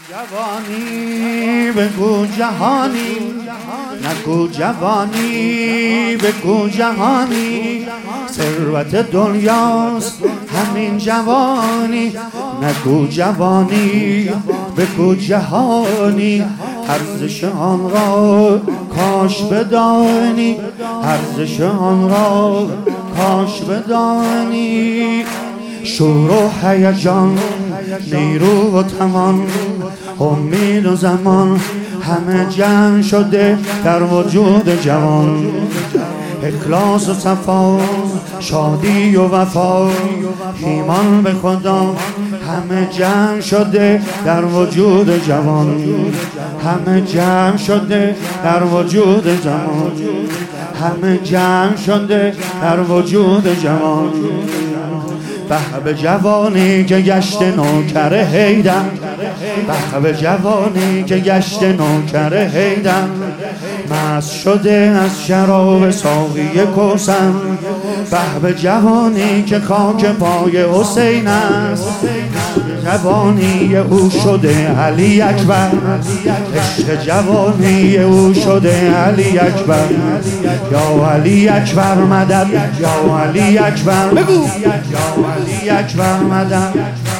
جوانی بگو جهانی، نگو جوانی بگو جهانی، ثروت دنیاست همین جوانی. نگو جوانی بگو جهانی، ارزش آن را کاش بدانی، ارزش آن را کاش بدانی. شور و هیجان، نیرو و توان، امید و زمان، همه جمع شده در وجود جوان. اخلاص و صفا، شادی و وفا، ایمان به خدا، همه جمع شده در وجود جوان. همه جمع شده در وجود جوان، همه جمع شده در وجود جوان. به جوانی که گشت نوکر حیدر، به جوانی که گشت نوکر حیدر، مست شده از شراب ساقی کوثر. به جوانی که خاک پای حسین است، جوانی او شده علی اکبر، عشق جوانی او شده علی اکبر. یا علی اکبر مدد، یا علی اکبر بگو، یا علی اکبر مدد،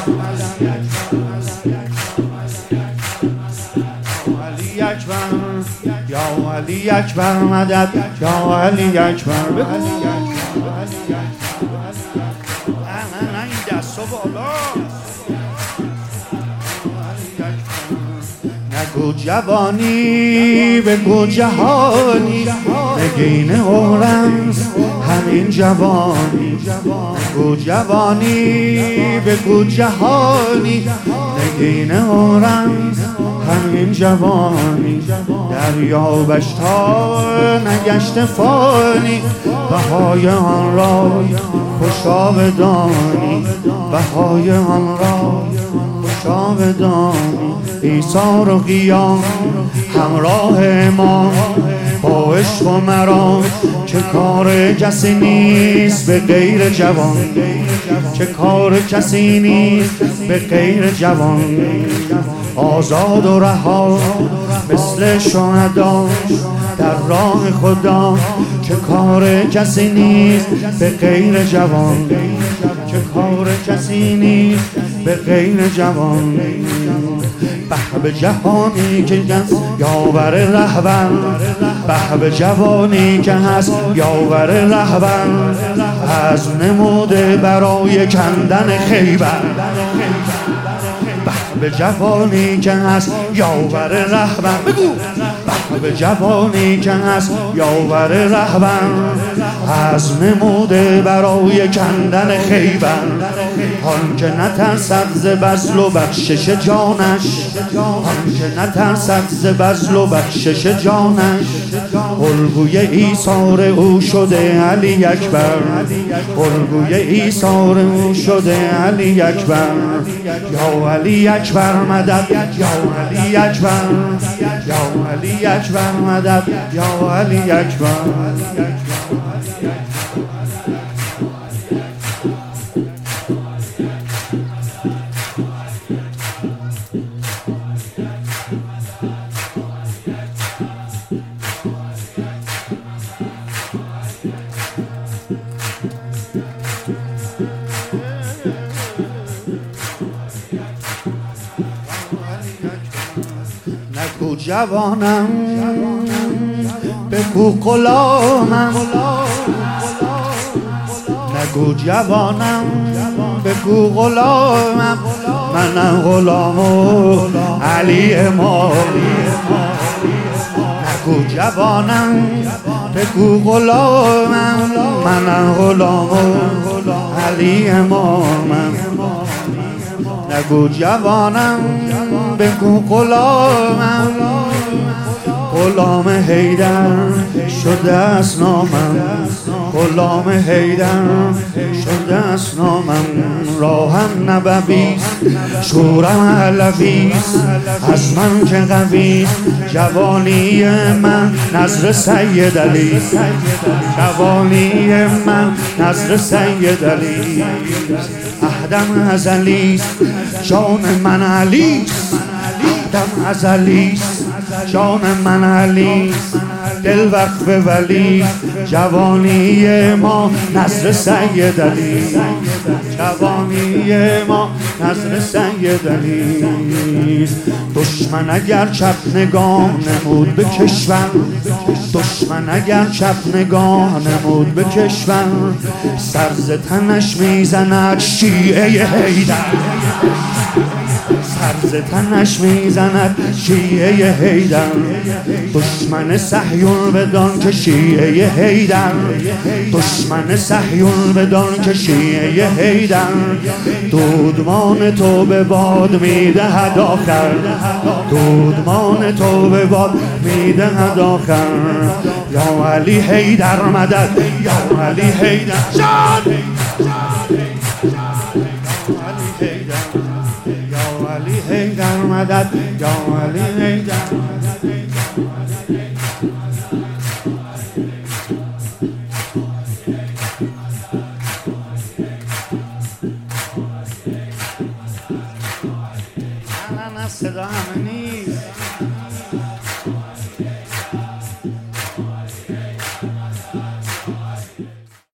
علی اکبر، یا علی اکبر مدد، یا علی اکبر بگو. این دست بالا. نگو جوانی بگو جهانی، نگین عمرست همین جوانی. نگو جوانی بگو جهانی، نگین عمرست همین جوانی. دریابش تا نگشت فانی، بهای آن را خوشا بدانی، بهای آن را خوشا بدانی. ایثار و قیام همراه ما، با عشق و مرام، چه کار کسی نیست به غیر جوان، چه کار کسی نیست به غیر جوان. آزاد و رها مثل شهدا در راه خدا، چه کار کسی نیست به غیر جوان، چه کار کسی نیست به غیر جوان. به جوانی که هست یاور رهبر، به جوانی که هست یاور رهبر، از نموده برای کندن خیبر. به جوانی که هست یاور رهبر بگو، به جوانی که هست یاور رهبر، از نموده برای کندن خیبر. آن که نترسد ز بذل و بخشش جانش، آن که نترسد ز بذل و بخشش جانش، الگوی ایثار او شده علی اکبر، الگوی ایثار او شده علی اکبر. یا علی اکبر مدد، یا علی اکبر، یا علی اکبر مدد، یا علی اکبر. نگو جوانم بگو غلامم، نگو جوانم بگو غلامم، منم غلام و علی امامی. نگو جوانم بگو غلامم، منم غلام و علی امامم. نگو جوانم بگو غلامم، غلام حیدر شده است نامم، غلام حیدر شده است نامم. راهم نبویست شورم علویست، از من که قویست جوانی من نذر سید علی، جوانی من نذر سید علی. عهدم ازلیست جان من علیست، عهدم ازلیست، جان من علیست، دل وقف ولی، جوانی ما نصر سید علی، جوانی ما نصر سید علی. دشمن اگر چپ نگاه نمود به کشور، دشمن اگر چپ نگاه نمود به کشور، سرز تنش میزند شیعه حیدر، سرز تنش میزند شیعه حیدر. دشمن صهیون بدان که شیعه حیدر، دشمن صهیون بدان که شیعه حیدر. دودمان تو به باد میدهد آخر، دودمان تو به باد میدهد آخر. یا علی حیدر مدد، یا علی حیدر جان، علی حیدر مدد، یا علی حیدر. الان از صدا همه نیست.